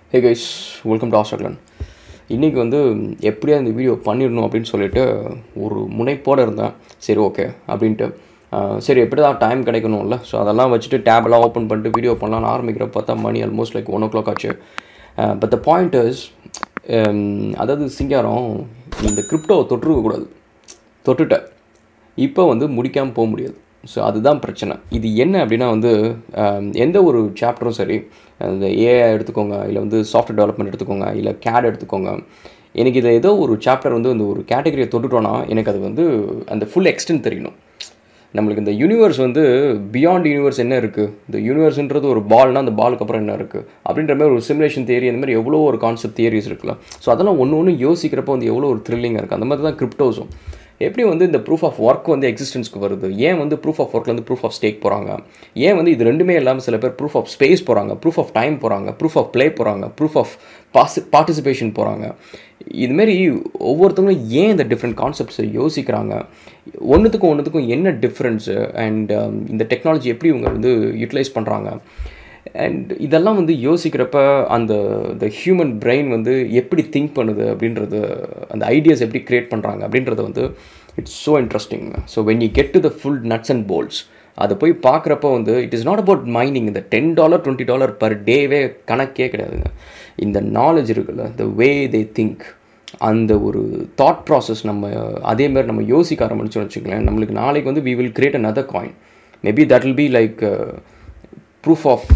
Hey guys, welcome to Australian. இன்றைக்கி வந்து எப்படியா இந்த வீடியோ பண்ணிடணும் அப்படின்னு சொல்லிட்டு ஒரு முனைப்போடு இருந்தேன். சரி ஓகே அப்படின்ட்டு சரி எப்படி தான் டைம் கிடைக்கணும்ல, ஸோ அதெல்லாம் வச்சுட்டு டேப்லாம் ஓப்பன் பண்ணிட்டு வீடியோ பண்ணலான்னு ஆரம்பிக்கிறப்ப பார்த்தா மணி ஆல்மோஸ்ட் லைக் 1 o'clock ஆச்சு. பட் த பாயிண்ட் இஸ், அதாவது சிங்காரம் இந்த கிரிப்டோவை தொட்டுருக்கக்கூடாது. தொட்டுட்டேன், இப்போ வந்து முடிக்காமல் போக முடியாது. ஸோ அதுதான் பிரச்சனை. இது என்ன அப்படின்னா வந்து எந்த ஒரு சாப்டரும் சரி, இந்த ஏஐ எடுத்துக்கோங்க, இல்லை வந்து சாஃப்ட்வேர் டெவலப்மெண்ட் எடுத்துக்கோங்க, இல்லை கேட் எடுத்துக்கோங்க, எனக்கு இதில் ஏதோ ஒரு சாப்டர் வந்து இந்த ஒரு கேட்டகரியை தொட்டுட்டோன்னா எனக்கு அது வந்து அந்த ஃபுல் எக்ஸ்டென்ட் தெரியணும். நம்மளுக்கு இந்த யூனிவர்ஸ் வந்து பியாண்ட் யூனிவர்ஸ் என்ன இருக்குது, இந்த யூனிவர்ஸ்ன்றது ஒரு பால்னால் அந்த பாலுக்கு அப்புறம் என்ன இருக்குது அப்படின்ற மாதிரி ஒரு சிமுலேஷன் தியரி, அந்த மாதிரி எவ்வளோ ஒரு கான்செப்ட் தியரிஸ் இருக்குல்ல. ஸோ அதெல்லாம் ஒன்று யோசிக்கிறப்போ வந்து எவ்வளோ ஒரு த்ரில்லிங்காக இருக்குது. அந்த மாதிரி தான் கிரிப்டோஸும். எப்படி வந்து இந்த ப்ரூஃப் ஆஃப் ஒர்க் வந்து எக்ஸிஸ்டன்ஸ்க்கு வருது, ஏன் வந்து ப்ரூஃப் ஆஃப் ஒர்க்லேருந்து ப்ரூஃப் ஆஃப் ஸ்டேக் போகிறாங்க, ஏன் வந்து இது ரெண்டுமே இல்லாமல் சில பேர் ப்ரூஃப் ஆஃப் ஸ்பேஸ் போகிறாங்க, ப்ரூஃப் ஆஃப் டைம் போகிறாங்க, ப்ரூஃப் ஆஃப் ப்ளே போகிறாங்க, ப்ரூஃப் ஆஃப் பார்ட்டிசிபேஷன் போகிறாங்க. இதுமாரி ஒவ்வொருத்தவங்களும் ஏன் இந்த டிஃப்ரெண்ட் கான்செப்ட்ஸை யோசிக்கிறாங்க, ஒன்றுத்துக்கும் என்ன டிஃப்ரென்ஸு, அண்ட் இந்த டெக்னாலஜி எப்படி இவங்க வந்து யூட்டிலைஸ் பண்ணுறாங்க, அண்ட் இதெல்லாம் வந்து யோசிக்கிறப்ப அந்த ஹியூமன் பிரெயின் வந்து எப்படி திங்க் பண்ணுது அப்படின்றது, அந்த ஐடியாஸ் எப்படி க்ரியேட் பண்ணுறாங்க அப்படின்றது வந்து it's so interesting. So when you get to the full nuts and bolts, அதை போய் பார்க்குறப்ப வந்து it is not about mining. இந்த $10 $20 பர் டேவே கணக்கே கிடையாதுங்க. இந்த நாலேஜ் இருக்குல்ல, த வே தே திங்க், அந்த ஒரு தாட் ப்ராசஸ் நம்ம அதேமாதிரி நம்ம யோசிக்க ஆரம்பிச்சோம்னு வச்சுக்கலேன், நம்மளுக்கு நாளைக்கு வந்து we will create another coin. Maybe that will be like proof of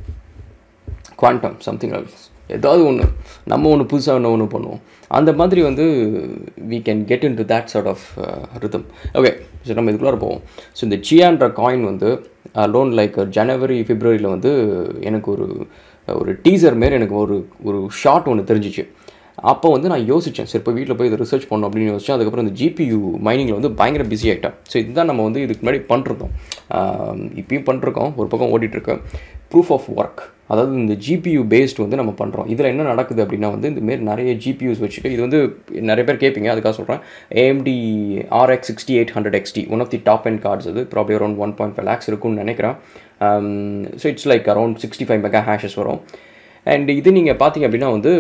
quantum, something else. ஏதாவது ஒன்று நம்ம ஒன்று புதுசாக ஒன்று பண்ணுவோம். அந்த மாதிரி வந்து we can get into that sort of rhythm. Okay, so நம்ம இதுக்குள்ளார போவோம். ஸோ இந்த சியான்ற காயின் வந்து லோன் லைக் ஜனவரி பிப்ரவரியில் வந்து எனக்கு ஒரு டீசர் மாரி எனக்கு ஒரு ஷார்ட் ஒன்று தெரிஞ்சிச்சு. அப்போ வந்து நான் யோசித்தேன், சரி இப்போ வீட்டில் போய் இதை ரிசர்ச் பண்ணணும் அப்படின்னு யோசித்தேன். அதுக்கப்புறம் இந்த ஜிபியூ மைனிங்கில் வந்து பயங்கர பிஸி ஆகிட்டேன். ஸோ இதுதான் நம்ம வந்து இதுக்கு முன்னாடி பண்ணிருக்கோம், இப்பயும் பண்ணிருக்கோம், ஒரு பக்கம் ஓடிட்டுருக்கேன். ப்ரூஃப் ஆஃப் ஒர்க், அதாவது இந்த ஜிபியூ பேஸ்ட் வந்து நம்ம பண்ணுறோம். இதில் என்ன நடக்குது அப்படின்னா வந்து இந்தமாரி நிறைய ஜிபியூஸ் வச்சுட்டு, இது வந்து நிறைய பேர் கேட்பீங்க, அதுக்காக சொல்கிறேன். AMD RX 6800 XT, one of the top end cards. அது ப்ராப்ளி அரௌண்ட் 1.5 lakhs இருக்குன்னு நினைக்கிறேன். So it's like around 65 mega hashes வரும். அண்ட் இது நீங்கள் பார்த்தீங்க அப்படின்னா வந்து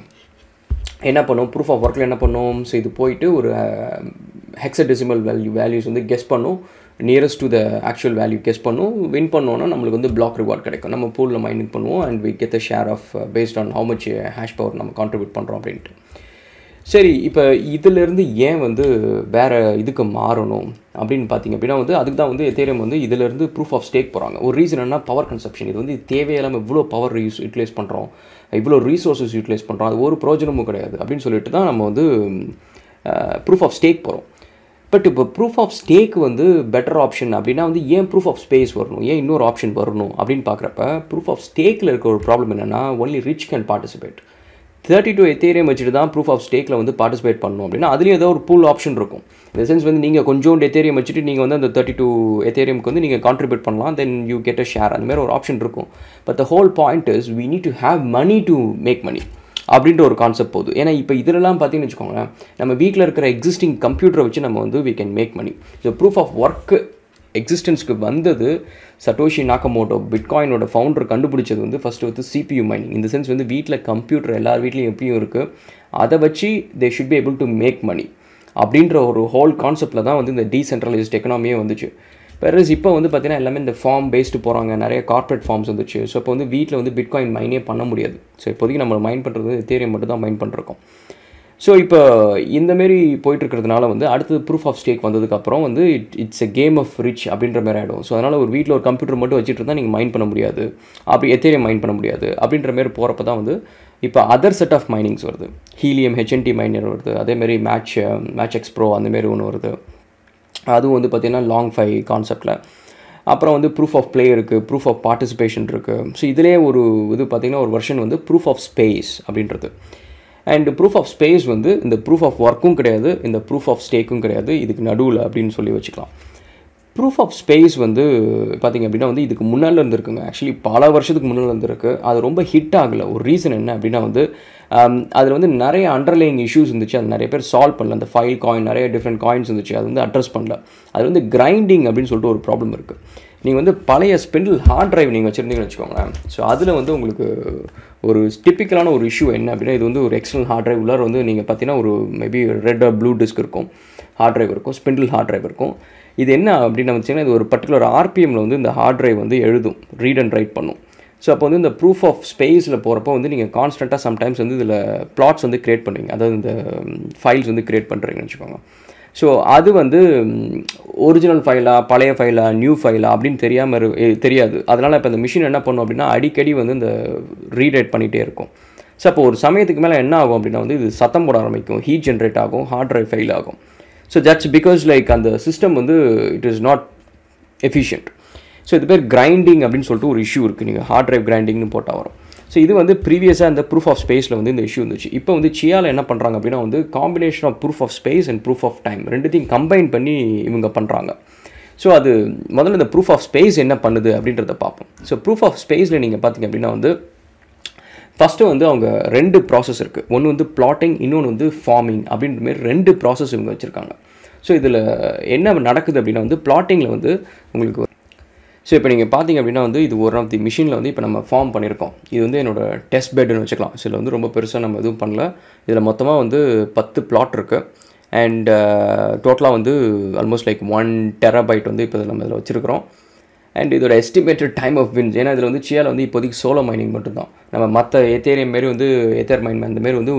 என்ன பண்ணும், ப்ரூஃப் ஆஃப் ஒர்க்கில் என்ன பண்ணும், ஸோ இது போயிட்டு ஒரு ஹெக்ஸாடெசிமல் வேல்யூஸ் வந்து கெஸ் பண்ணும், nearest to the actual value guess பண்ணும். வின் பண்ணோன்னா நம்மளுக்கு வந்து பிளாக் ரிவார்ட் கிடைக்கும். நம்ம பூலில் மைனிங் பண்ணுவோம் and we get the share of based on how much hash power நம்ம கான்ட்ரிபியூட் பண்ணுறோம் அப்படின்ட்டு. சரி, இப்போ இதிலேருந்து ஏன் வந்து வேறு இதுக்கு மாறணும் அப்படின்னு பார்த்தீங்க அப்படின்னா வந்து அதுக்கு தான் வந்து எத்தேரியம் வந்து இதிலேருந்து ப்ரூஃப் ஆஃப் ஸ்டேக் போகிறாங்க. ஒரு ரீசன் என்ன, பவர் கன்சப்ஷன். இது வந்து தேவையில்லாமல் இவ்வளோ பவர் யூட்டிலைஸ் பண்ணுறோம், இவ்வளோ ரீசோர்ஸஸ் யூட்டிலைஸ் பண்ணுறோம், அது ஒரு பிரயோஜனமும் கிடையாது அப்படின்னு சொல்லிட்டு தான் நம்ம வந்து ப்ரூஃப் ஆஃப் ஸ்டேக் போகிறோம். பட் இப்போ ப்ரூஃப் ஆஃப் ஸ்டேக் வந்து பெட்டர் ஆப்ஷன் அப்படின்னா வந்து ஏன் ப்ரூஃப் ஆஃப் ஸ்பேஸ் வரணும், ஏன் இன்னொரு ஆப்ஷன் வரணும் அப்படின்னு பார்க்குறப்ப, ப்ரூஃப் ஆஃப் ஸ்டேக்கில் இருக்க ஒரு ப்ராப்ளம் என்னென்னா, only rich can participate. 32 Ethereum வச்சுட்டு தான் ப்ரூஃப் ஆஃப் ஸ்டேக்கில் வந்து பார்ட்டிசிபேட் பண்ணணும் அப்படின்னா அதுலேயும் ஏதோ ஒரு பூல் ஆப்ஷன் இருக்கும். இந்த சென்ஸ் வந்து நீங்கள் கொஞ்சோண்டு எத்தேரியம் வச்சுட்டு நீங்கள் வந்து அந்த 32 எத்தேரியமுக்கு வந்து நீங்கள் கான்ட்ரிபியூட் பண்ணலாம், then you get a share, அந்த மாதிரி ஒரு ஆப்ஷன் இருக்கும். But the whole point is we need to have money to make money அப்படின்ற ஒரு கான்செப்ட் போகுது. ஏன்னா இப்போ இதிலெல்லாம் பார்த்தீங்கன்னு வச்சுக்கோங்களேன், நம்ம வீட்டில் இருக்கிற எக்ஸிஸ்டிங் கம்ப்யூட்டரை வச்சு நம்ம வந்து we can make money. So proof of work எக்ஸிஸ்டன்ஸ்க்கு வந்தது சட்டோஷி நாகமோட்டோ, பிட்காயினோட ஃபவுண்டர் கண்டுபிடிச்சது வந்து ஃபஸ்ட்டு வந்து CPU மைனிங். இந்த சென்ஸ் வந்து வீட்டில் கம்ப்யூட்டர் எல்லார் வீட்லேயும் எப்படியும் இருக்குது, அதை வச்சு they should be able to make money அப்படின்ற ஒரு ஹோல் கான்செப்டில் தான் வந்து இந்த டீசென்ட்ரலைஸ்ட் எக்கனாமியே வந்துச்சு. வேறு இப்போ வந்து பார்த்திங்கன்னா எல்லாமே இந்த ஃபார்ம் பேஸ்டு போகிறாங்க, நிறைய கார்ப்பரேட் ஃபார்ம்ஸ் வந்துச்சு. ஸோ இப்போ வந்து வீட்டில் வந்து பிட்காயின் மைனே பண்ண முடியாது. ஸோ இப்போதைக்கு நம்ம மைன் பண்ணுறது வந்து எத்தேரியம் மட்டும் தான் மைன் பண்ணிருக்கோம். ஸோ இப்போ இந்தமாரி போயிட்டுருக்கிறதுனால வந்து அடுத்தது ப்ரூஃப் ஆஃப் ஸ்டேக் வந்ததுக்கப்புறம் வந்து it's a game of rich அப்படின்ற மாதிரி ஆகிடும். ஸோ அதனால் ஒரு வீட்டில் ஒரு கம்ப்யூட்டர் மட்டும் வச்சுட்டு இருந்தால் நீங்கள் மைன் பண்ண முடியாது, அப்படி எத்தேரியம் மைன் பண்ண முடியாது அப்படின்ற மாதிரி போகிறப்ப தான் வந்து இப்போ அதர் செட் ஆஃப் மைனிங்ஸ் வருது. ஹீலியம் HNT மைனர் வருது, அதேமாரி மேட்ச் எக்ஸ் ப்ரோ அந்தமாரி ஒன்று வருது. அதுவும் வந்து பார்த்திங்கன்னா லாங் 5 கான்செப்டில். அப்புறம் வந்து ப்ரூஃப் ஆஃப் ப்ளே இருக்குது, ப்ரூஃப் ஆஃப் பார்ட்டிசிபேஷன் இருக்குது. ஸோ இதிலே ஒரு இது பார்த்திங்கன்னா ஒரு வெர்ஷன் வந்து ப்ரூஃப் ஆஃப் ஸ்பேஸ் அப்படின்றது. அண்ட் ப்ரூஃப் ஆஃப் ஸ்பேஸ் வந்து இந்த ப்ரூஃப் ஆஃப் ஒர்க்கும் கிடையாது, இந்த ப்ரூஃப் ஆஃப் ஸ்டேக்கும் கிடையாது, இதுக்கு நடுவில் அப்படின்னு சொல்லி வச்சுக்கலாம். ப்ரூஃப் ஆஃப் ஸ்பேஸ் வந்து பார்த்திங்க அப்படின்னா வந்து இதுக்கு முன்னால் இருந்துருக்குங்க. ஆக்சுவலி பல வருஷத்துக்கு முன்னால் இருந்திருக்கு. அது ரொம்ப ஹிட் ஆகலை. ஒரு ரீசன் என்ன அப்படின்னா வந்து அதில் வந்து நிறைய அண்டர்லைங் இஷ்யூஸ் இருந்துச்சு, அது நிறைய பேர் சால்வ் பண்ணல. அந்த ஃபைல் காயின் நிறைய டிஃப்ரெண்ட் காயின்ஸ் இருந்துச்சு, அது வந்து அட்ரஸ் பண்ணல. அது வந்து கிரைண்டிங் அப்படின்னு சொல்லிட்டு ஒரு ப்ராப்ளம் இருக்குது. நீங்கள் வந்து பழைய ஸ்பிண்டில் ஹார்ட் டிரைவ் நீங்கள் வச்சுருந்தீங்கன்னு வச்சுக்கோங்களேன். ஸோ அதில் வந்து உங்களுக்கு ஒரு டிப்பிக்கலான ஒரு இஷ்யூ என்ன அப்படின்னா, இது வந்து ஒரு எக்ஸ்டர்னல் ஹார்ட் டிரைவ் உள்ளார வந்து நீங்கள் பார்த்தீங்கன்னா ஒரு maybe red or blue disk இருக்கும், ஹார்ட் டிரைவ் இருக்கும், ஸ்பிண்டில் ஹார்ட் டிரைவ் இருக்கும். இது என்ன அப்படின்னு வச்சிங்கன்னா, இது ஒரு பர்டிகுலர் ஆர்பிஎம்மில் வந்து இந்த ஹார்ட் டிரைவ் வந்து எழுதும், ரீட் அண்ட் ரைட் பண்ணும். ஸோ அப்போ வந்து இந்த ப்ரூஃப் ஆஃப் ஸ்பேஸில் போகிறப்போ வந்து நீங்கள் கான்ஸ்டண்ட்டாக சம்டைம்ஸ் வந்து இதில் பிளாட்ஸ் வந்து க்ரியேட் பண்ணுவீங்க, அதாவது இந்த ஃபைல்ஸ் வந்து க்ரியேட் பண்ணுறீங்கன்னு வச்சுக்கோங்க. ஸோ அது வந்து ஒரிஜினல் ஃபைலா, பழைய ஃபைலா, நியூ ஃபைலா அப்படின்னு தெரியாது. அதனால் இப்போ இந்த மிஷின் என்ன பண்ணும் அப்படின்னா, அடிக்கடி வந்து இந்த ரீரைட் பண்ணிகிட்டே இருக்கும். ஸோ அப்போ ஒரு சமயத்துக்கு மேலே என்ன ஆகும் அப்படின்னா வந்து இது சத்தம் போட ஆரம்பிக்கும், ஹீட் ஜென்ரேட் ஆகும், ஹார்ட் டிரைவ் ஃபெயில் ஆகும். ஸோ தட்ஸ் பிகாஸ் லைக் அந்த சிஸ்டம் வந்து it is not efficient. So இது பேர் கிரைண்டிங் அப்படின்னு சொல்லிட்டு ஒரு இஷ்யூ இருக்குது, நீங்கள் ஹார்ட் டிரைவ் கிரைண்டிங்னு போட்டால் வரும். ஸோ இது வந்து ப்ரீவியஸாக இந்த ப்ரூஃப் ஆஃப் ஸ்பேஸில் வந்து இந்த இஷ்யூ இருந்துச்சு. இப்போ வந்து சியாவில் என்ன பண்ணுறாங்க அப்படின்னா வந்து combination of proof of space and proof of time ரெண்டுத்தையும் கம்பைன் பண்ணி இவங்க பண்ணுறாங்க. ஸோ அது முதல்ல இந்த ப்ரூஃப் ஆஃப் ஸ்பேஸ் என்ன பண்ணுது அப்படின்றத பார்ப்போம். ஸோ ப்ரூஃப் ஆஃப் ஸ்பேஸில் நீங்கள் பார்த்தீங்க அப்படின்னா வந்து ஃபஸ்ட்டு வந்து அவங்க 2 ப்ராசஸ் இருக்குது. ஒன்று வந்து பிளாட்டிங், இன்னொன்று வந்து ஃபார்மிங் அப்படின்ற மாதிரி 2 ப்ராசஸ் இவங்க வச்சுருக்காங்க. ஸோ இதில் என்ன நடக்குது அப்படின்னா வந்து பிளாட்டிங்கில் வந்து உங்களுக்கு ஸோ இப்போ நீங்கள் பார்த்தீங்க அப்படின்னா வந்து இது ஒரு ஆஃப் தி மிஷினில் வந்து இப்போ நம்ம ஃபார்ம் பண்ணியிருக்கோம். இது வந்து என்னோடய டெஸ்ட் பெட்னு வச்சுக்கலாம். ஸோ இதில் வந்து ரொம்ப பெருசாக நம்ம எதுவும் பண்ணல. இதில் மொத்தமாக வந்து 10 பிளாட் இருக்குது. அண்ட் டோட்டலாக வந்து ஆல்மோஸ்ட் லைக் 1 TB வந்து இப்போ நம்ம இதில் வச்சுருக்கிறோம். அண்ட் இதோட எஸ்டிமேட்டட் டைம் ஆஃப் வின்ஸ், ஏன்னா இதில் வந்து சியாவில் வந்து இப்போதைக்கு சோலோ மைனிங் மட்டும்தான். நம்ம மற்ற எத்தேரியம் மாரி வந்து எத்தேர் மைன் அந்தமாரி வந்து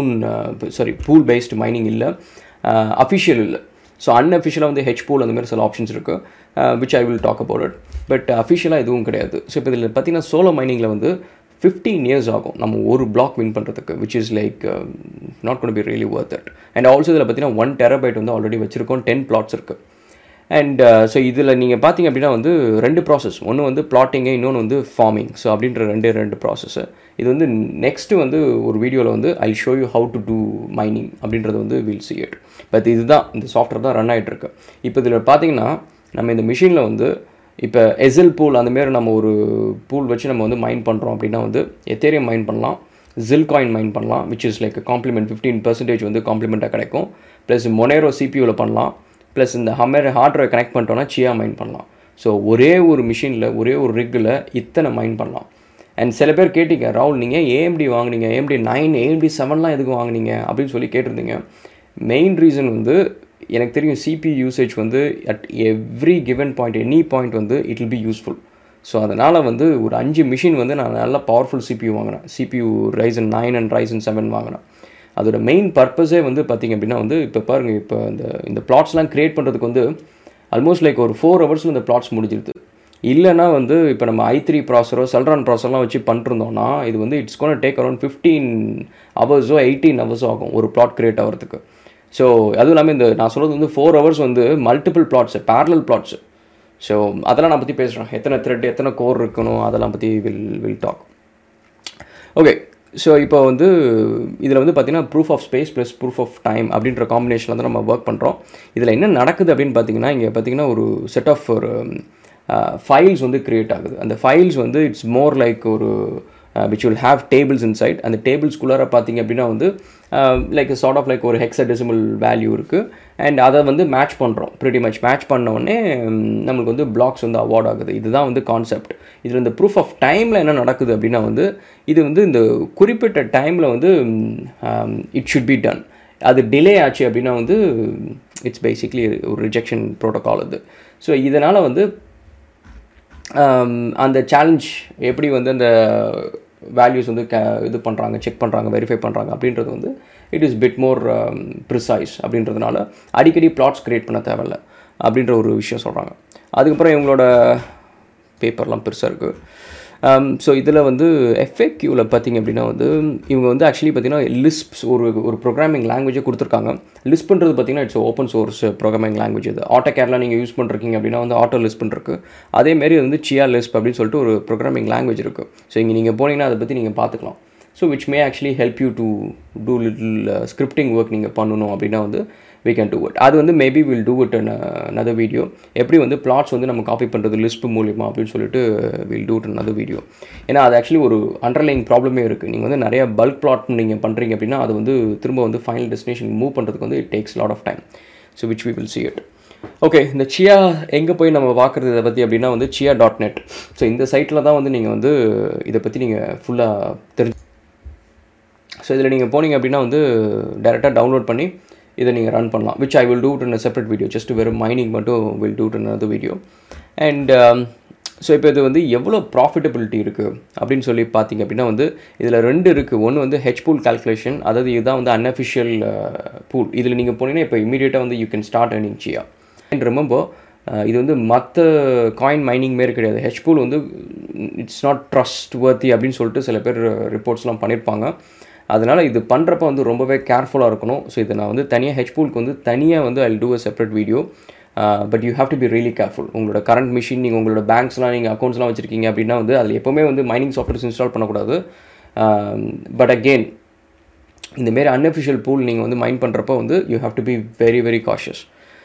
பூல் பேஸ்டு மைனிங் இல்லை, அஃபிஷியல் இல்லை. ஸோ அன்அஃபிஷியலாக வந்து ஹெச்பூல் அந்த மாதிரி சில ஆப்ஷன்ஸ் இருக்குது, which I will talk about it. But அஃபிஷியலாக எதுவும் கிடையாது. ஸோ இப்போ இதில் பார்த்தீங்கன்னா சோலோ மைனிங்கில் வந்து 15 years ஆகும் நம்ம ஒரு பிளாக் வின் பண்ணுறதுக்கு, which is like not gonna be really worth it. And also இதில் பார்த்தீங்கன்னா 1 TB வந்து ஆல்ரெடி வச்சுருக்கோம், 10 plots இருக்குது. அண்ட் ஸோ இதில் நீங்கள் பார்த்தீங்க அப்படின்னா வந்து 2 ப்ராசஸ், ஒன்று வந்து பிளாட்டிங்கு, இன்னொன்று வந்து ஃபார்மிங். ஸோ அப்படின்ற 2 ப்ராசஸ்ஸு. இது வந்து நெக்ஸ்ட்டு வந்து ஒரு வீடியோவில் வந்து I show you how to do mining அப்படின்றது வந்து வில் சி இட். பட் இதுதான் இந்த சாஃப்ட்வேர் தான் ரன் ஆகிட்டுருக்கு. இப்போ இதில் பார்த்தீங்கன்னா நம்ம இந்த மிஷினில் வந்து இப்போ எஸ்எல் பூல் அந்தமாரி நம்ம ஒரு பூல் வச்சு நம்ம வந்து மைன் பண்ணுறோம் அப்படின்னா வந்து எத்தேரியம் மைன் பண்ணலாம், ஜில்காயின் மைன் பண்ணலாம், விச் இஸ் லைக் காம்ப்ளிமெண்ட் 15% வந்து காம்ப்ளிமெண்ட்டாக கிடைக்கும். ப்ளஸ் மொனேரோ சிபியூவில் பண்ணலாம். ப்ளஸ் இந்த ஹார்ட் டிரைவ் கனெக்ட் பண்ணிட்டோன்னா சியா மைன் பண்ணலாம். ஸோ ஒரே ஒரு மிஷினில் ஒரே ஒரு ரிக்கில் இத்தனை மைன் பண்ணலாம். அண்ட் சில பேர் கேட்டிங்க, ராகுல் நீங்கள் ஏஎம்டி வாங்கினீங்க, AMD 9 AMD 7 எதுக்கு வாங்கினீங்க அப்படின்னு சொல்லி கேட்டிருந்தீங்க. மெயின் ரீசன் வந்து எனக்கு தெரியும் CPU யூசேஜ் வந்து at every given point, any point வந்து it will be useful. So அதனால் வந்து ஒரு 5 மிஷின் வந்து நான் நல்லா பவர்ஃபுல் CPU வாங்கினேன். CPU Ryzen 9 அண்ட் Ryzen 7 வாங்கினேன். அதோட மெயின் பர்பஸே வந்து பார்த்திங்க அப்படின்னா வந்து இப்போ பாருங்கள், இப்போ இந்த பிளாட்ஸ்லாம் க்ரியேட் பண்ணுறதுக்கு வந்து ஆல்மோஸ்ட் லைக் ஒரு 4 ஹவர்ஸில் இந்த பிளாட்ஸ் முடிஞ்சிருது. இல்லைனா வந்து இப்போ நம்ம i3 ப்ராசரோ செல்ரான் ப்ராசர்லாம் வச்சு பண்ணிருந்தோம்னா இது வந்து it's gonna take around 15 hours 18 hours ஆகும் ஒரு பிளாட் க்ரியேட் ஆகிறதுக்கு. ஸோ அதுவும் இல்லாமல் இந்த நான் சொல்கிறது வந்து 4 hours வந்து multiple plots, parallel plots. So அதெல்லாம் நான் பற்றி பேசுகிறேன், எத்தனை த்ரெட் எத்தனை கோர் இருக்கணும் அதெல்லாம் பற்றி வில் டாக். ஓகே, ஸோ இப்போ வந்து இதில் வந்து பார்த்திங்கன்னா proof of space plus proof of time அப்படின்ற காம்பினேஷனில் வந்து நம்ம ஒர்க் பண்ணுறோம். இதில் என்ன நடக்குது அப்படின்னு பார்த்தீங்கன்னா, இங்கே பார்த்திங்கன்னா ஒரு செட் ஆஃப் ஒரு ஃபைல்ஸ் வந்து க்ரியேட் ஆகுது. அந்த ஃபைல்ஸ் வந்து இட்ஸ் மோர் லைக் ஒரு which will have tables inside. அந்த டேபிள்ஸ்குள்ளார பார்த்தீங்க அப்படின்னா வந்து லைக் சார்ட் ஆஃப் லைக் ஒரு ஹெக்ஸாடெசிமல் வேல்யூ இருக்குது. அண்ட் அதை வந்து மேட்ச் பண்ணுறோம், ப்ரிட்டி மச் மேட்ச் பண்ண உடனே நம்மளுக்கு வந்து பிளாக்ஸ் வந்து அவார்ட் ஆகுது. இதுதான் வந்து கான்செப்ட். இதில் இந்த ப்ரூஃப் ஆஃப் டைமில் என்ன நடக்குது அப்படின்னா வந்து இது வந்து இந்த குறிப்பிட்ட டைமில் வந்து இட் ஷுட் பி டன். அது டிலே ஆச்சு அப்படின்னா வந்து இட்ஸ் பேசிக்லி ஒரு ரிஜெக்ஷன் ப்ரோட்டோகால் அது. ஸோ இதனால் வந்து அந்த சேலஞ்ச் எப்படி வந்து அந்த வேல்யூஸ் வந்து இது பண்ணுறாங்க, செக் பண்ணுறாங்க, வெரிஃபை பண்ணுறாங்க அப்படின்றது வந்து it is bit more precise. அப்படின்றதுனால அடிக்கடி பிளாட்ஸ் க்ரியேட் பண்ண தேவையில்லை அப்படின்ற ஒரு விஷயம் சொல்கிறாங்க. அதுக்கப்புறம் இவங்களோட பேப்பர்லாம் பெருசாக இருக்குது. ஸோ இதில் வந்து FAQவில் பார்த்திங்க அப்படின்னா வந்து இவங்க வந்து ஆக்சுவலி பார்த்திங்கன்னா லிஸ்ப்ஸ் ஒரு ப்ரோக்ராமிங் லாங்குவேஜை கொடுத்துருக்காங்க. லிஸ்ப் பண்ணுறது பார்த்திங்கன்னா it's open source programming language. இது ஆட்டோகேட்லாம் நீங்கள் யூஸ் பண்ணுறீங்க அப்படின்னா வந்து ஆட்டோ லிஸ்ப் பண்ணுறக்கு அதேமாரி வந்து சியா லிஸ்ப் அப்படின்னு சொல்லிட்டு ஒரு ப்ரோக்ராமிங் லாங்குவேஜ் இருக்குது. ஸோ இங்கே நீங்கள் போனீங்கன்னா அதை பற்றி நீங்கள் பார்த்துக்கலாம். So which may actually help you to do little scripting work நீங்கள் பண்ணணும் அப்படின்னா வந்து we can do it. அது வந்து maybe will do it in another video. எப்படி வந்து பிளாட்ஸ் வந்து நம்ம காப்பி பண்ணுறது லிஸ்ட் மூலிமா அப்படின்னு சொல்லிட்டு will do it another video. ஏன்னா அது ஆக்சுவலி ஒரு அண்டர்லைங் ப்ராப்ளமே இருக்குது. நீங்கள் வந்து நிறைய பல்க் பிளாட் நீங்கள் பண்ணுறீங்க அப்படின்னா அது வந்து திரும்ப வந்து ஃபைனல் டெஸ்டினேஷன் மூவ் பண்ணுறதுக்கு வந்து it takes lot of time. So which we will see it. Okay, இந்த சியா எங்கே போய் நம்ம பார்க்குறது இதை பற்றி அப்படின்னா வந்து chia.net. ஸோ இந்த சைட்டில் தான் வந்து நீங்கள் வந்து இதை பற்றி நீங்கள் ஃபுல்லாக தெரிஞ்சு. ஸோ இதில் நீங்கள் போனீங்க அப்படின்னா வந்து டேரெக்டாக டவுன்லோட் பண்ணி இதை நீங்கள் ரன் பண்ணலாம், which I will do it in a separate video. Just வெறும் மைனிங் மட்டும் will do it in another video. And so இப்போ இது வந்து எவ்வளோ ப்ராஃபிட்டபிலிட்டி இருக்குது அப்படின்னு சொல்லி பார்த்தீங்க அப்படின்னா வந்து இதில் 2 இருக்குது. ஒன்று வந்து ஹெச் பூல் கால்குலேஷன், அதாவது இதுதான் வந்து அன்அஃபிஷியல் பூல். இதில் நீங்கள் போனீங்கன்னா இப்போ இமீடியட்டாக வந்து you can start earning chia. And remember, இது வந்து மற்ற காயின் மைனிங் மாரி கிடையாது. ஹெச் பூல் வந்து இட்ஸ் நாட் ட்ரஸ்ட் வர்த்தி அப்படின்னு சொல்லிட்டு சில பேர் ரிப்போர்ட்ஸ்லாம் பண்ணியிருப்பாங்க. அதனால் இது பண்ணுறப்ப வந்து ரொம்பவே கேர்ஃபுல்லாக இருக்கணும். ஸோ இதை நான் வந்து தனியாக ஹெச் பூலுக்கு வந்து தனியாக வந்து I will do a separate video. But you have to be really careful. உங்களோட கரண்ட் மிஷின், நீங்கள் உங்களோட பேங்க்ஸ்லாம் நீங்கள் அக்கௌண்ட்ஸ்லாம் வச்சுருக்கீங்க அப்படின்னா வந்து அதில் எப்போவுமே வந்து மைனிங் சாஃப்ட்வேர்ஸ் இன்ஸ்டால் பண்ணக்கூடாது. பட் அகெயின் இந்தமாரி அன்அஃபிஷியல் பூல் நீங்கள் வந்து மைன் பண்ணுறப்போ வந்து you have to be very very cautious.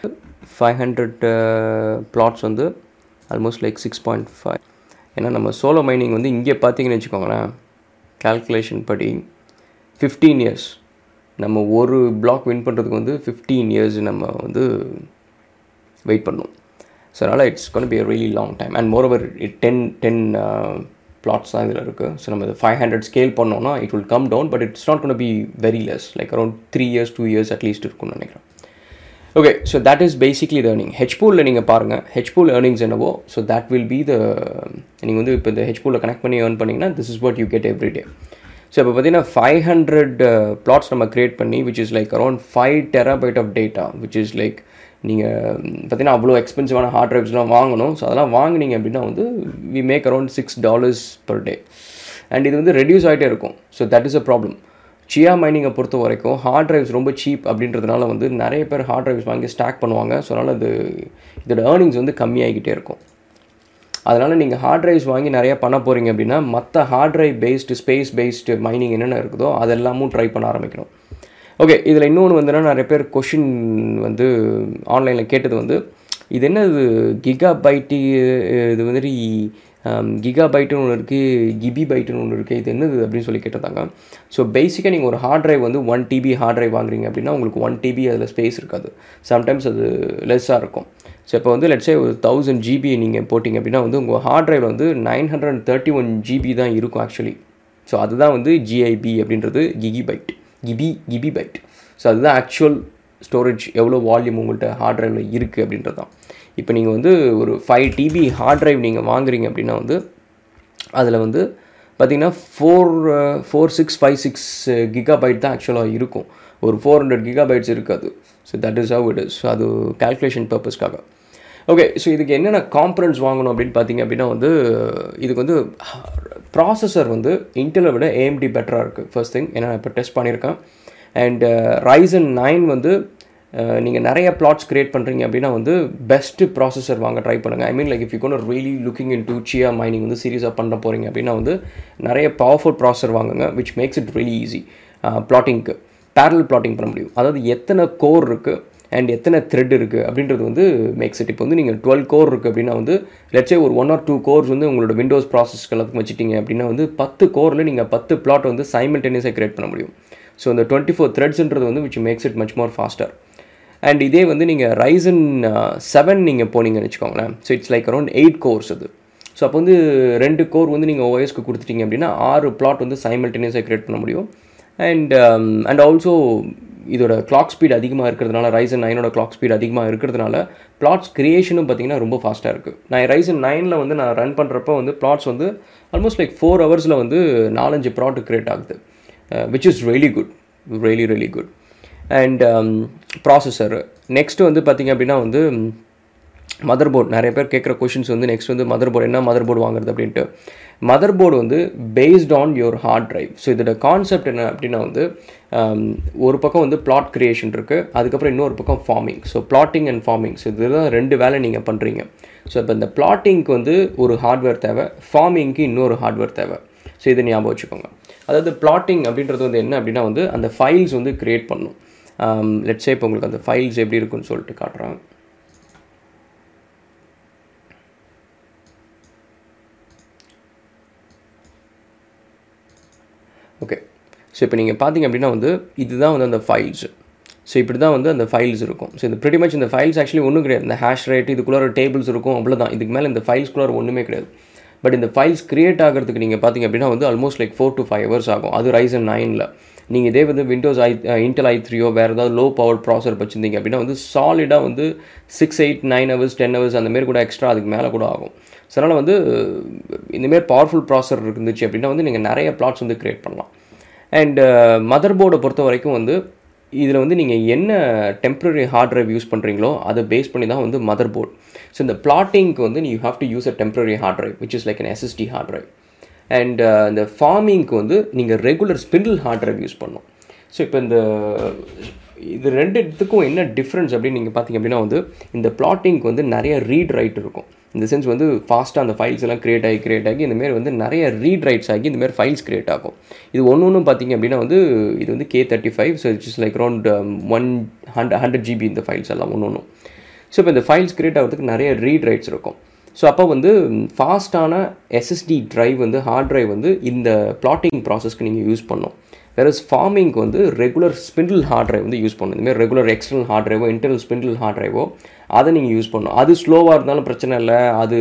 500 plots வந்து ஆல்மோஸ்ட் லைக் 6.5. ஏன்னா நம்ம சோலோ மைனிங் வந்து இங்கே பார்த்தீங்கன்னு வச்சுக்கோங்களேன், கால்குலேஷன் படி 15 years நம்ம ஒரு பிளாக் வின் பண்ணுறதுக்கு வந்து 15 years நம்ம வந்து வெயிட் பண்ணணும். ஸோ அதனால் it's gonna be a really long time. And moreover 10 plots தான் இதில் இருக்குது. ஸோ நம்ம 500 ஸ்கேல் பண்ணோன்னா it will come down, but it's not gonna be very less, like around 3 years 2 years at least இருக்கும்னு நினைக்கிறேன். Okay, so that is basically the earning. ஹெச் பூலில் நீங்கள் பாருங்கள், ஹெச் பூல் ஏர்னிங்ஸ் என்னவோ, so that will be the, நீங்கள் வந்து இப்போ இந்த ஹெச் பூலில் கனெக்ட் பண்ணி ஏர்ன் பண்ணிங்கன்னா this is what you get every day. So இப்போ பார்த்தீங்கன்னா 500 plots நம்ம க்ரியேட் பண்ணி, which is like around 5 terabyte of data, which is like நீங்கள் பார்த்தீங்கன்னா அவ்வளோ எக்ஸ்பென்சிவான ஹார்ட் ட்ரைவ்ஸ்லாம் வாங்கணும். ஸோ அதெல்லாம் வாங்கினீங்க அப்படின்னா வந்து we make around $6 per day. And இது வந்து ரெடியூஸ் ஆகிட்டே இருக்கும். So that is a problem. Chia மைனிங்கை பொறுத்த வரைக்கும் ஹார்ட் ட்ரைவ்ஸ் ரொம்ப சீப் அப்படின்றதுனால வந்து நிறைய பேர் ஹார்ட் ட்ரைவ்ஸ் வாங்கி ஸ்டாக் பண்ணுவாங்க. ஸோ அதனால் இதோட ஏர்னிங்ஸ் வந்து கம்மியாகிக்கிட்டே இருக்கும். அதனால் நீங்கள் ஹார்ட் ட்ரைவ்ஸ் வாங்கி நிறையா பண்ண போகிறீங்க அப்படின்னா மற்ற hard drive based space based mining என்னென்ன இருக்குதோ அதெல்லாமும் ட்ரை பண்ண ஆரம்பிக்கணும். ஓகே, இதில் இன்னொன்று வந்துன்னா நிறைய பேர் கொஷின் வந்து ஆன்லைனில் கேட்டது வந்து இது என்னது கிகா பைட்டு, இது வந்துட்டு கிகா பைட்டுன்னு ஒன்று இருக்குது, கிபி பைட்டுன்னு ஒன்று இருக்குது, இது என்னது அப்படின்னு சொல்லி கேட்டிருந்தாங்க. ஸோ பேசிக்காக நீங்கள் ஒரு ஹார்ட் ட்ரைவ் வந்து 1 TB ஹார்ட் ட்ரைவ் வாங்குறீங்க அப்படின்னா உங்களுக்கு 1 TB அதில் ஸ்பேஸ் இருக்காது. சம்டைம்ஸ் அது லெஸ்ஸாக இருக்கும். ஸோ இப்போ வந்து லெட்ஸே ஒரு 1000 GB நீங்கள் போட்டிங்க அப்படின்னா வந்து உங்கள் ஹார்ட் ட்ரைவில் வந்து 931 GB தான் இருக்கும் ஆக்சுவலி. ஸோ அதுதான் வந்து GIB அப்படின்றது கிபி பைட். ஸோ அதுதான் ஆக்சுவல் ஸ்டோரேஜ், எவ்வளோ வால்யூம் உங்கள்கிட்ட ஹார்ட் ட்ரைவில் இருக்குது அப்படின்றது தான். இப்போ நீங்கள் வந்து ஒரு 5 TB ஹார்ட் ட்ரைவ் நீங்கள் வாங்குறீங்க அப்படின்னா வந்து அதில் வந்து பார்த்திங்கன்னா 4656 GB தான் ஆக்சுவலாக இருக்கும். ஒரு 400 GB இருக்காது. So that is how it is. So அது கால்குலேஷன் பர்பஸ்க்காக. ஓகே, ஸோ இதுக்கு என்னென்ன காம்பனன்ட்ஸ் வாங்கணும் அப்படின்னு பார்த்தீங்க அப்படின்னா வந்து இதுக்கு வந்து ப்ராசஸர் வந்து இன்டெலை விட AMD பெட்டராக இருக்குது. ஃபர்ஸ்ட் திங், ஏன்னா நான் இப்போ டெஸ்ட் பண்ணியிருக்கேன். அண்ட் Ryzen 9 வந்து நீங்கள் நிறைய பிளாட்ஸ் க்ரியேட் பண்ணுறீங்க அப்படின்னா வந்து பெஸ்ட்டு ப்ராசஸர் வாங்க ட்ரை பண்ணுங்கள். I mean like if you gonna really looking into Chia mining வந்து சீரியஸாக பண்ண போகிறீங்க அப்படின்னா வந்து நிறைய பவர்ஃபுல் ப்ராசஸர் வாங்குங்க, which makes it really easy பிளாட்டிங்க்கு. பேரலல் பிளாட்டிங் பண்ண முடியும். அதாவது எத்தனை கோர் இருக்குது அண்ட் எத்தனை த்ரெட் இருக்குது அப்படின்றது வந்து மேக்ஸ் இட். இப்போ வந்து நீங்கள் 12 கோர் இருக்குது அப்படின்னா வந்து லெட்ஸே ஒரு 1 or 2 கோர்ஸ் வந்து உங்களோட விண்டோஸ் ப்ராசஸ்க்கு எல்லாத்துக்கும் வச்சுட்டிங்க அப்படின்னா வந்து 10 கோரில் நீங்கள் 10 பிளாட் வந்து சைமல்டேனியஸாக க்ரியேட் பண்ண முடியும். ஸோ இந்த 24 த்ரெட்ஸ்ன்றது வந்து which makes it much more faster. And இதே வந்து நீங்கள் Ryzen 7 நீங்கள் போனீங்கன்னு வச்சுக்கோங்களேன். So it's like around 8 cores அது. ஸோ அப்போ வந்து 2 கோர் வந்து நீங்கள் OSக்கு கொடுத்துட்டீங்க அப்படின்னா 6 பிளாட் வந்து சைமல்டேனியஸாக க்ரியேட் பண்ண முடியும். அண்ட் ஆல்சோ இதோட கிளாக் ஸ்பீட் அதிகமாக இருக்கிறதுனால, Ryzen 9ஓட கிளாக் ஸ்பீட் அதிகமாக இருக்கிறதுனால பிளாட்ஸ் க்ரியேஷனும் பார்த்திங்கன்னா ரொம்ப ஃபாஸ்ட்டாக இருக்குது. நான் Ryzen 9 வந்து நான் ரன் பண்ணுறப்போ வந்து பிளாட்ஸ் வந்து ஆல்மோஸ்ட் லைக் 4 hours வந்து 4-5 ப்ளாட் க்ரியேட் ஆகுது, which is really good, really good. And processor next வந்து பார்த்திங்க அப்படின்னா வந்து மதர் போர்டு. நிறைய பேர் கேட்குற கொஷின்ஸ் வந்து நெக்ஸ்ட் வந்து மதர் போர்டு, என்ன மதர் போர்டு வாங்குறது அப்படின்ட்டு. மதர் போர்டு வந்து based on your hard drive. So இதோட கான்செப்ட் என்ன அப்படின்னா வந்து ஒரு பக்கம் வந்து பிளாட் க்ரியேஷன் இருக்குது, அதுக்கப்புறம் இன்னொரு பக்கம் farming. So plotting and farming, so இதுதான் 2 வேலை நீங்கள் பண்ணுறீங்க. ஸோ இப்போ இந்த பிளாட்டிங்க்கு வந்து ஒரு ஹார்ட்வேர் தேவை, ஃபார்மிங்க்கு இன்னொரு ஹார்ட்வேர் தேவை. ஸோ இதை ஞாபகம் வச்சுக்கோங்க. அதாவது பிளாட்டிங் அப்படின்றது வந்து என்ன அப்படின்னா வந்து அந்த ஃபைல்ஸ் வந்து க்ரியேட் பண்ணணும். லெட்ஸே இப்போ உங்களுக்கு அந்த ஃபைல்ஸ் எப்படி இருக்குன்னு சொல்லிட்டு காட்டுறேன். ஓகே, ஸோ இப்போ நீங்கள் பார்த்தீங்க அப்படின்னா வந்து இதுதான் வந்து அந்த ஃபைல்ஸ். ஸோ இப்படி தான் வந்து அந்த ஃபைல்ஸ் இருக்கும். ஸோ இந்த pretty much இந்த ஃபைல்ஸ் ஆக்சுவலி ஒன்றும் கிடையாது. இந்த ஹேஷ் ரேட் இதுக்குள்ளார டேபிள்ஸ் இருக்கும், அவ்வளோதான். இதுக்கு மேலே இந்த ஃபைல்ஸ்குள்ளார ஒன்றுமே கிடையாது. பட் இந்த ஃபைல்ஸ் கிரியேட் ஆகிறதுக்கு நீங்கள் பார்த்தீங்க அப்படின்னா வந்து ஆல்மோஸ்ட் லைக் 4 to 5 hours ஆகும். அது Ryzen 9ல். நீங்கள் இதே வந்து விண்டோஸ் இன்டெல் i3 வேறு ஏதாவது லோ பவர் ப்ராசர் வச்சுருந்தீங்க அப்படின்னா வந்து சாலிடாக வந்து 6, 8, 9 hours 10 hours அந்தமாரி கூட எக்ஸ்ட்ரா அதுக்கு மேலே கூட ஆகும். ஸோ அதனால் வந்து இந்தமாரி பவர்ஃபுல் ப்ராசர் இருந்துச்சு அப்படின்னா வந்து நீங்கள் நிறைய ப்ளாட்ஸ் வந்து க்ரியேட் பண்ணலாம். அண்ட் மதர் போர்டை பொறுத்த வரைக்கும் வந்து இதில் வந்து நீங்கள் என்ன டெம்ப்ரரி ஹார்ட் ட்ரைவ் யூஸ் பண்ணுறீங்களோ அதை பேஸ் பண்ணி தான் வந்து மதர் போர்ட். ஸோ இந்த பிளாட்டிங்க்கு வந்து you have to use a temporary hard drive which is like an SSD hard drive. And இந்த ஃபார்மிங்க்கு வந்து நீங்கள் regular spindle hard drive use பண்ணணும். ஸோ இப்போ இது ரெண்டுத்துக்கும் என்ன டிஃப்ரென்ஸ் அப்படின்னு நீங்கள் பார்த்தீங்க அப்படின்னா வந்து இந்த பிளாட்டிங்க்கு வந்து நிறைய ரீட் ரைட் இருக்கும். இந்த சென்ஸ் வந்து ஃபாஸ்ட்டாக அந்த ஃபைல்ஸ் எல்லாம் கிரியேட் ஆகி இந்தமாரி வந்து நிறைய ரீட் ரைட்ஸ் ஆகி இந்தமாரி ஃபைல்ஸ் கிரியேட் ஆகும். இது ஒன்றும் பார்த்தீங்க அப்படின்னா வந்து இது வந்து K35, so it's is like around 100 GB இந்த ஃபைல்ஸ் எல்லாம் ஒன்றும். ஸோ இப்போ இந்த ஃபைல்ஸ் கிரியேட் ஆகிறதுக்கு நிறைய ரீட் ரைட்ஸ் இருக்கும். ஸோ அப்போ வந்து ஃபாஸ்ட்டான SSD ட்ரைவ் வந்து ஹார்ட் ட்ரைவ் வந்து இந்த பிளாட்டிங் ப்ராசஸ்க்கு நீங்கள் யூஸ் பண்ணணும். வேறஸ் ஃபார்மிங்க்கு வந்து ரெகுலர் ஸ்பிண்டில் ஹார்ட் ட்ரைவ் வந்து யூஸ் பண்ணணும். இந்தமாதிரி ரெகுலர் எக்ஸ்டர்னல் ஹார்ட் ட்ரைவோ இன்டர்னல் ஸ்பிண்டில் ஹார்ட் ட்ரைவோ அதை நீங்கள் யூஸ் பண்ணணும். அது ஸ்லோவாக இருந்தாலும் பிரச்சனை இல்லை. அது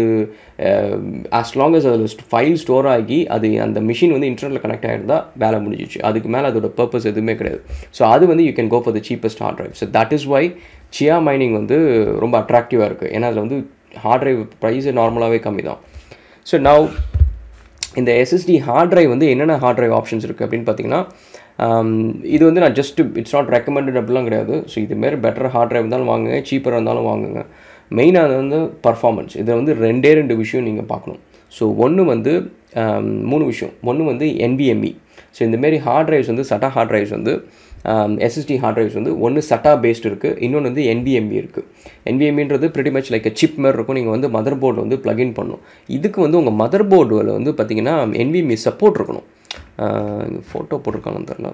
as long as அதில் ஃபைல் ஸ்டோர் ஆகி அது அந்த மிஷின் வந்து இன்டர்நெட்டில் கனெக்ட் ஆகிருந்தால் வேலை முடிஞ்சிச்சு. அதுக்கு மேலே அதோட பர்பஸ் எதுவுமே கிடையாது. ஸோ அது வந்து you can go for the cheapest hard drive. So that is why Chia mining வந்து ரொம்ப அட்ராக்டிவாக இருக்குது. ஏன்னா அதில் வந்து ஹார்ட் ட்ரைவ் ப்ரைஸு நார்மலாகவே கம்மி தான். ஸோ நவ் இந்த SSD ஹார்ட் ட்ரைவ் வந்து என்னென்ன ஹார்ட் ட்ரைவ் ஆப்ஷன்ஸ் இருக்குது அப்படின்னு பார்த்தீங்கன்னா இது வந்து நான் ஜஸ்ட் இட்ஸ் நாட் ரெக்கமெண்டட் அப்படிலாம் கிடையாது. ஸோ இதுமாரி பெட்டர் ஹார்ட் ட்ரைவ் இருந்தாலும் வாங்குங்க, சீப்பராக இருந்தாலும் வாங்குங்க. மெயினாக அது வந்து பர்ஃபார்மன்ஸ். இதில் வந்து ரெண்டு விஷயம் நீங்கள் பார்க்கணும். ஸோ ஒன்று வந்து 3 விஷயம். ஒன்று வந்து NVMe. ஸோ இந்தமாரி ஹார்ட் ட்ரைவ்ஸ் வந்து SATA ஹார்ட் ட்ரைவ்ஸ் வந்து SSD ஹார்ட் ட்ரைவ்ஸ் வந்து ஒன்று SATA பேஸ்ட் இருக்குது, இன்னொன்று வந்து NVMe இருக்குது. NVMeன்றது pretty much லைக் சிப் மாதிரி இருக்கும். நீங்கள் வந்து மதர் போர்டு வந்து ப்ளக்இன் பண்ணணும். இதுக்கு வந்து உங்கள் மதர் போர்டில் வந்து பார்த்தீங்கன்னா NVMe சப்போர்ட் இருக்கணும். ஃபோட்டோ போட்டிருக்காங்கன்னு தெரில.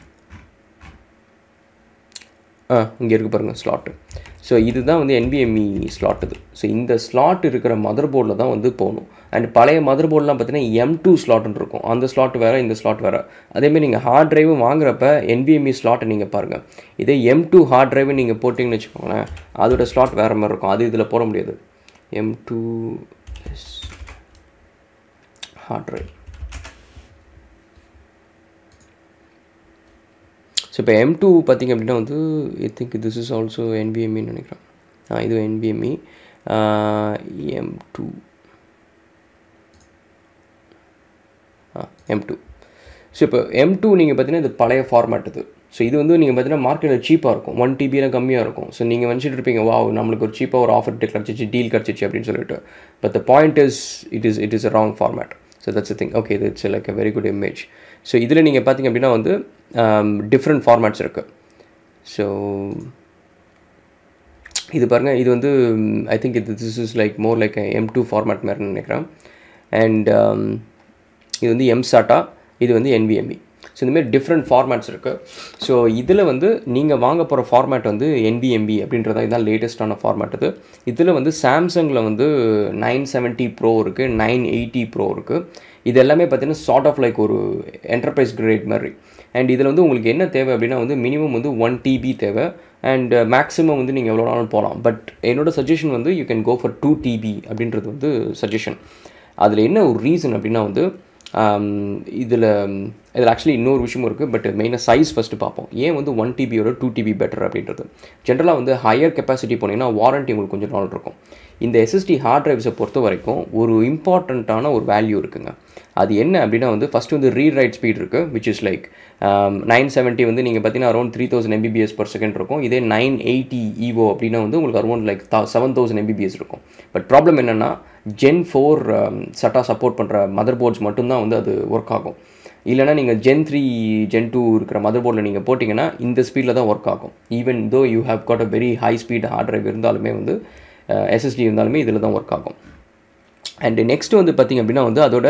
இங்கே இருக்குது பாருங்கள் ஸ்லாட்டு. ஸோ இதுதான் வந்து NVMe ஸ்லாட் இது. ஸோ இந்த ஸ்லாட் இருக்கிற மதர் போர்டில் தான் வந்து போகணும். அண்ட் பழைய மதர் போர்டெலாம் பார்த்தீங்கன்னா M2 ஸ்லாட்னு இருக்கும். அந்த ஸ்லாட் வேறு, இந்த ஸ்லாட் வேறு. அதேமாதிரி நீங்கள் ஹார்ட் ட்ரைவு வாங்குறப்ப NVMe ஸ்லாட்டை நீங்கள் பாருங்கள். இதே M2 ஹார்ட் ட்ரைவு நீங்கள் போட்டிங்கன்னு வச்சுக்கோங்களேன், அதோட ஸ்லாட் வேறு மாதிரி இருக்கும். அது இதில் போட முடியாது. M2 heart drive. ஸோ இப்போ M2 பார்த்திங்க அப்படின்னா வந்து I think this is also NVMeன்னு நினைக்கிறேன். இது NVMe M2 M2. ஸோ இப்போ M2 நீங்கள் பார்த்தீங்கன்னா இது பழைய ஃபார்மேட் இது. ஸோ இது வந்து நீங்கள் பார்த்தீங்கன்னா மார்க்கெட்டில் சீப்பாக இருக்கும். 1 TB கம்மியாக இருக்கும். ஸோ நீங்கள் வச்சுட்டு இருப்பீங்க, நம்மளுக்கு ஒரு சீப்பாக ஒரு ஆஃபர் கிடச்சிச்சு, டீல் கிடச்சிச்சு அப்படின்னு சொல்லிட்டு. But the point is it is a wrong format. So that's thing. Okay, இது it's like a very good image. So இதில் நீங்கள் பார்த்தீங்க அப்படின்னா வந்து டிஃப்ரெண்ட் ஃபார்மேட்ஸ் இருக்குது. ஸோ இது பாருங்கள், இது வந்து I think this is like more like M2 format மாதிரி நினைக்கிறேன். அண்ட் இது வந்து MSATA, இது வந்து NVMe. ஸோ இந்தமாரி டிஃப்ரெண்ட் ஃபார்மேட்ஸ் இருக்குது. ஸோ இதில் வந்து நீங்கள் வாங்க போகிற ஃபார்மேட் வந்து NVMe அப்படின்றதான் இதுதான் லேட்டஸ்ட்டான ஃபார்மேட். இதில் வந்து சாம்சங்கில் வந்து 970 Pro இருக்குது, 980 Pro இருக்குது. இது எல்லாமே பார்த்தீங்கன்னா சார்ட் ஆஃப் லைக் ஒரு என்டர்பிரைஸ் கிரேட் மாதிரி. அண்ட் இதில் வந்து உங்களுக்கு என்ன தேவை அப்படின்னா வந்து மினிமம் வந்து 1 TB தேவை. அண்ட் மேக்ஸிமம் வந்து நீங்கள் எவ்வளோ நாளும் போகலாம். பட் என்னோடய சஜஷன் வந்து you can go for 2 TB அப்படின்றது வந்து சஜஷன். அதில் என்ன ஒரு ரீசன் அப்படின்னா வந்து இதில் ஆக்சுவலி இன்னொரு விஷயமும் இருக்குது. பட் மெயினாக சைஸ் ஃபஸ்ட்டு பார்ப்போம். ஏன் வந்து 1 TBயோட 2 TB பெட்டர் அப்படின்றது. ஜென்ரலாக வந்து ஹையர் கெப்பாசிட்டி போனீங்கன்னா வாரண்ட்டி உங்களுக்கு கொஞ்சம் நாள் இருக்கும். இந்த SSD ஹார்ட் ட்ரைவ்ஸை பொறுத்த வரைக்கும் ஒரு இம்பார்ட்டண்ட்டான ஒரு வேல்யூ இருக்குங்க. அது என்ன அப்படின்னா வந்து ஃபஸ்ட்டு வந்து ரீட் ரைட் ஸ்பீட் இருக்குது, விச் இஸ் லைக் 970 வந்து நீங்கள் பார்த்தீங்கன்னா அரௌண்ட் 3000 Mbps/s இருக்கும். இதே 980 EVO அப்படின்னா வந்து உங்களுக்கு அரௌண்ட் லைக் 7000 Mbps இருக்கும். பட் ப்ராப்ளம் என்னென்னா Gen 4 SATA சப்போர்ட் பண்ணுற மதர் போர்ட்ஸ் மட்டும்தான் வந்து அது ஒர்க் ஆகும். இல்லைனா நீங்கள் Gen 3 Gen 2 இருக்கிற மதர் போர்டில் நீங்கள் போட்டிங்கன்னா இந்த ஸ்பீடில் தான் ஒர்க் ஆகும். Even though you have got a very high speed hard drive இருந்தாலுமே வந்து SSD இருந்தாலுமே இதில் தான் ஒர்க் ஆகும். அண்டு நெக்ஸ்ட்டு வந்து பார்த்திங்க அப்படின்னா வந்து அதோட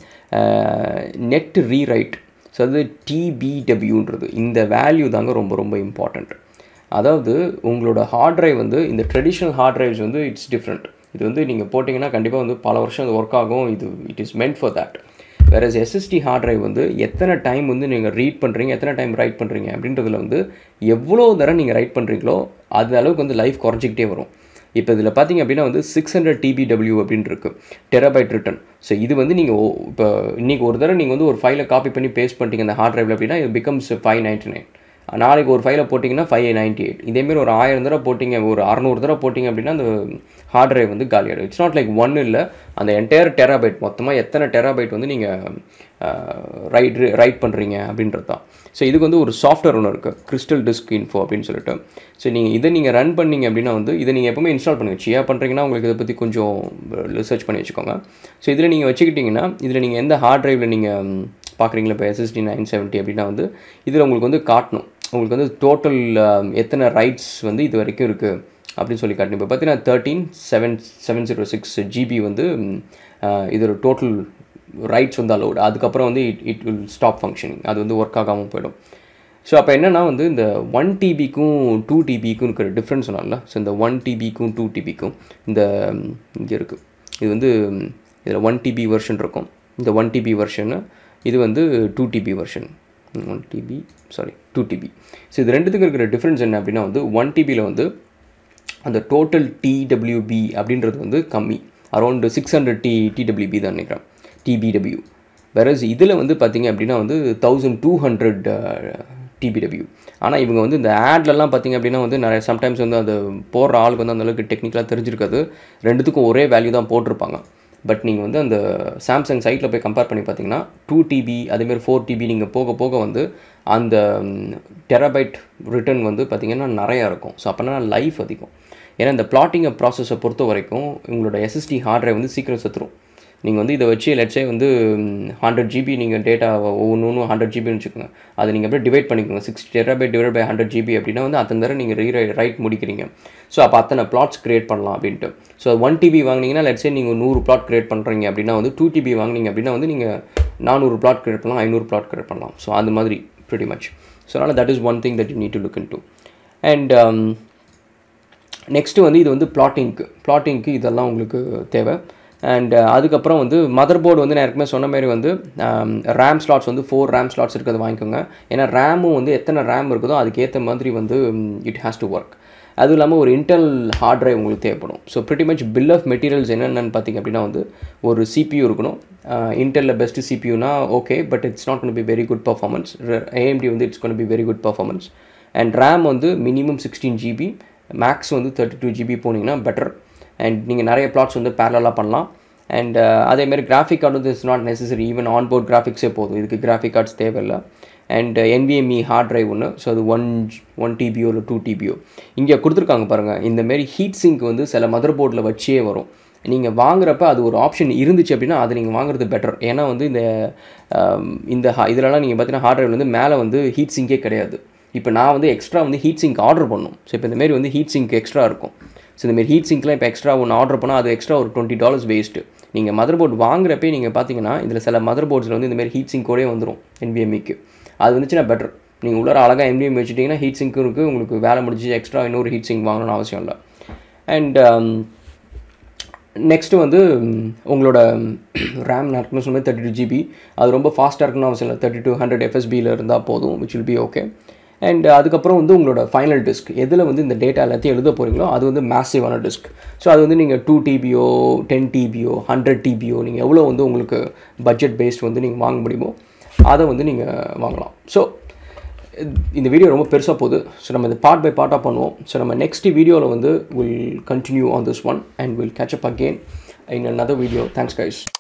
நெட் ரீரைட், ஸோ அது TBWன்றது இந்த வேல்யூ தாங்க ரொம்ப ரொம்ப இம்பார்ட்டண்ட். அதாவது உங்களோட ஹார்ட் ட்ரைவ் வந்து இந்த ட்ரெடிஷ்னல் ஹார்ட் ட்ரைவ்ஸ் வந்து இட்ஸ் டிஃப்ரெண்ட். இது வந்து நீங்கள் போட்டிங்கன்னா கண்டிப்பாக வந்து பல வருஷம் அது ஒர்க் ஆகும். It is meant for that. வேற எஸ்எஸ்டி ஹார்ட் டிரைவ் வந்து எத்தனை டைம் வந்து நீங்கள் ரீட் பண்ணுறீங்க, எத்தனை டைம் ரைட் பண்ணுறீங்க அப்படின்றதுல வந்து எவ்வளோ தரம் நீங்கள் ரைட் பண்ணுறீங்களோ அது அளவுக்கு வந்து லைஃப் குறைஞ்சிக்கிட்டே வரும். இப்போ இதில் பார்த்தீங்க அப்படின்னா வந்து 600 TBW அப்படின்னு இருக்குது, டெராபைட் ரிட்டன். ஸோ இது வந்து நீங்கள் இப்போ இன்றைக்கி ஒரு தடவை நீங்கள் வந்து ஒரு ஃபைலை காப்பி பண்ணி பேஸ்ட் பண்ணிட்டீங்க அந்த ஹார்ட் டிரைவில் அப்படின்னா இது பிகம்ஸ் 599. நாளைக்கு ஒரு ஃபைலை போட்டிங்கன்னா 598. இதேமாரி ஒரு 1000 தடவை போட்டிங்க, ஒரு 600 தடவை போட்டிங்க அப்படின்னா அந்த ஹார்ட் டிரைவ் வந்து காலியாகிடும். இட்ஸ் நாட் லைக் ஒன்று இல்லை, அந்த என்டையர் டெராபைட் மொத்தமாக எத்தனை டெராபைட் வந்து நீங்கள் ரைட் பண்ணுறீங்க அப்படின்றது தான். ஸோ இதுக்கு வந்து ஒரு சாஃப்ட்வேர் ஒன்று இருக்குது, கிறிஸ்டல் டிஸ்க் இன்ஃபோ அப்படின்னு சொல்லிட்டு. ஸோ இதை நீங்கள் ரன் பண்ணிங்க அப்படின்னா வந்து இதை நீங்கள் எப்பவுமே இன்ஸ்டால் பண்ணுங்கள். சியா பண்ணுறீங்கன்னா உங்களுக்கு இதை பற்றி கொஞ்சம் ரிசர்ச் பண்ணி வச்சுக்கோங்க. ஸோ இதில் நீங்கள் வச்சுக்கிட்டிங்கன்னா இதில் நீங்கள் எந்த ஹார்ட் டிரைவில் நீங்கள் பார்க்குறீங்களா, இப்போ SSD 970 அப்படின்னா வந்து இதில் உங்களுக்கு வந்து காட்டணும் உங்களுக்கு வந்து டோட்டல் எத்தனை ரைட்ஸ் வந்து இது வரைக்கும் இருக்குது அப்படின்னு சொல்லி காட்டணும். இப்போ பார்த்தீங்கன்னா 13,706 GB வந்து இதோட டோட்டல் ரைட்ஸ் வந்து அலோடு. அதுக்கப்புறம் வந்து இட் வில் ஸ்டாப் ஃபங்க்ஷனிங், அது வந்து ஒர்க் ஆகாமல் போயிடும். ஸோ அப்போ என்னென்னா வந்து இந்த 1 TBக்கும் 2 TBக்கும் இருக்கிற டிஃப்ரென்ஸ் சொன்னால. ஸோ இந்த 1 TBக்கும் 2 TBக்கும் இந்த இங்கே இருக்குது, இது வந்து இதில் 1 TB வெர்ஷன் இருக்கும், இந்த 1 TB வெர்ஷனு, இது வந்து 2 TB வெர்ஷன். 2 TB. ஸோ இது ரெண்டுத்துக்கு இருக்கிற டிஃப்ரென்ஸ் என்ன அப்படின்னா வந்து 1 TBயில் வந்து அந்த டோட்டல் TWB அப்படின்றது வந்து கம்மி, அரௌண்ட் 600 TWB தான் நினைக்கிறேன், TBW. வேறஸ் இதில் வந்து பார்த்திங்க அப்படின்னா வந்து 1200 TBW. ஆனால் இவங்க வந்து இந்த ஆட்லலாம் பார்த்திங்க அப்படின்னா வந்து நிறைய சம்டைம்ஸ் வந்து அது போடுற ஆளுக்கு வந்து அந்தளவுக்கு டெக்னிக்கலாக தெரிஞ்சிருக்காது, ரெண்டுத்துக்கும் ஒரே வேல்யூ தான் போட்டிருப்பாங்க. பட் நீங்கள் வந்து அந்த சாம்சங் சைட்டில் போய் கம்பேர் பண்ணி பார்த்தீங்கன்னா 2 TB அதேமாதிரி 4 TB நீங்கள் போக போக வந்து அந்த டெராபைட் ரிட்டர்ன் வந்து பார்த்திங்கன்னா நிறையா இருக்கும். ஸோ அப்போனா லைஃப் அதிகம். ஏன்னா இந்த பிளாட்டிங் ப்ராசஸை பொறுத்த வரைக்கும் உங்களோட SSD ஹார்ட் டிரைவ் வந்து சீக்கிரம் செத்துரும். நீங்கள் வந்து இதை வச்சு லெட்ஸே வந்து 100 GB நீங்கள் டேட்டா ஒன்று 100 GBன்னு வச்சுக்கோங்க, அதை நீங்கள் அப்படியே டிவைட் பண்ணிக்கோங்க. 6 TB டிவைட் பை 100 GB அப்படின்னா வந்து அத்தனை தடவை நீங்கள் ரைட் முடிக்கிறீங்க. ஸோ அப்போ அத்தனை பிளாட்ஸ் க்ரியேட் பண்ணலாம் அப்படின்ட்டு. ஸோ 1 TB வாங்கினீங்கன்னா லெட்ஸே நீங்கள் 100 பிளாட் க்ரியேட் பண்ணுறீங்க அப்படின்னா வந்து 2 TB வாங்கினீங்க அப்படின்னா வந்து நீங்கள் 400 பிளாட் க்ரியேட் பண்ணலாம், 500 பிளாட் க்ரியேட் பண்ணலாம். ஸோ அந்த மாதிரி pretty much. ஸோ அதனால் that is one thing that you need to look into. And next வந்து இது வந்து பிளாட்டிங்க்கு இதெல்லாம் உங்களுக்கு தேவை. அண்ட் அதுக்கப்புறம் வந்து மதர் போர்டு வந்து நான் ஏற்கனவே சொன்ன மாதிரி வந்து ரேம் ஸ்லாட்ஸ் வந்து 4 ரேம் ஸ்லாட்ஸ் இருக்கிறது வாங்கிக்கோங்க. ஏன்னா ரேமும் வந்து எத்தனை ரேம் இருக்குதோ அதுக்கேற்ற மாதிரி வந்து இட் ஹேஸ் டு ஒர்க். அதுவும் இல்லாமல் ஒரு இன்டர்னல் ஹார்ட் டிரைவ் உங்களுக்கு தேவைப்படும். So pretty much bill of materials என்னென்னு பார்த்திங்க அப்படின்னா வந்து ஒரு CPU இருக்கணும். இன்டெலில் பெஸ்ட்டு CPUனா okay, but it's not gonna be very good performance. AMD வந்து it's gonna be very good performance. And RAM வந்து மினிமம் 16 GB, மேக்ஸ் வந்து 32 GB போனீங்கன்னா பெட்டர். அண்ட் நீங்கள் நிறைய பிளாட்ஸ் வந்து பேரலாக பண்ணலாம். அண்ட் அதேமாதிரி கிராஃபிக் கார்டு வந்து it's not necessary, even onboard கிராஃபிக்ஸே போதும், இதுக்கு கிராஃபிக் கார்ட்ஸ் தேவையில்லை. அண்ட் NVMe ஹார்ட் டிரைவ் ஒன்று, ஸோ அது 1 TBO இல்லை 2 TBO இங்கே கொடுத்துருக்காங்க பாருங்கள். இந்தமாரி ஹீட் சிங்க் வந்து சில மதர் போர்டில் வச்சே வரும். நீங்கள் வாங்குறப்ப அது ஒரு ஆப்ஷன் இருந்துச்சு அப்படின்னா அதை நீங்கள் வாங்குறது பெட்டர். ஏன்னா வந்து இதெல்லாம் நீங்கள் பார்த்தீங்கன்னா ஹார்ட் டிரைவ் வந்து மேலே வந்து ஹீட் சிங்கே கிடையாது. இப்போ நான் வந்து எக்ஸ்ட்ரா வந்து ஹீட் சிங்க் ஆர்டர் பண்ணணும். ஸோ இப்போ இந்தமாரி வந்து ஹீட் சிங்க் எக்ஸ்ட்ரா இருக்கும். ஸோ இந்தமாரி ஹீட் சிங்க்லாம் இப்போ எக்ஸ்ட்ரா ஒன்று ஆர்டர் பண்ணால் அது எக்ஸ்ட்ரா ஒரு $20 வேஸ்ட்டு. நீங்கள் மதர் போர்டு வாங்குறப்பே நீங்கள் பார்த்தீங்கன்னா இதில் சில மதர் போர்ட்ஸில் வந்து இந்தமாரி ஹீட் சிங்கோடே வந்துடும் NVMeக்கு. அது வந்துச்சுன்னா பெட்டர். நீங்கள் உள்ளார அழகாக NVMe வச்சுட்டிங்கன்னா ஹீட் சிங்க்கும் இருக்குது, உங்களுக்கு வேலை முடிஞ்சு எக்ஸ்ட்ரா இன்னொரு ஹீட் சிங்க் வாங்கணும்னு அவசியம் இல்லை. அண்ட் நெக்ஸ்ட்டு வந்து உங்களோட ரேம் நான் சொன்ன 32 GB, அது ரொம்ப ஃபாஸ்ட்டாக இருக்குன்னு அவசியம் இல்லை, 3200 FSBயில் இருந்தால் போதும், which will be okay. And அதுக்கப்புறம் வந்து உங்களோட ஃபைனல் டிஸ்க் எதில் வந்து இந்த டேட்டா எல்லாத்தையும் எழுத போகிறீங்களோ அது வந்து மேசிவான டிஸ்க். ஸோ அது வந்து நீங்கள் 2 TBO 10 TBO 100 TBO நீங்கள் எவ்வளோ வந்து உங்களுக்கு பட்ஜெட் பேஸ்ட் வந்து நீங்கள் வாங்க முடியுமோ அதை வந்து நீங்கள் வாங்கலாம். ஸோ இந்த வீடியோ ரொம்ப பெருசாக போகுது. ஸோ நம்ம இந்த பார்ட் பை பார்ட்டாக பண்ணுவோம். ஸோ நம்ம நெக்ஸ்ட் வீடியோவில் வந்து will continue on this one and will catch up again in another video. Thanks guys.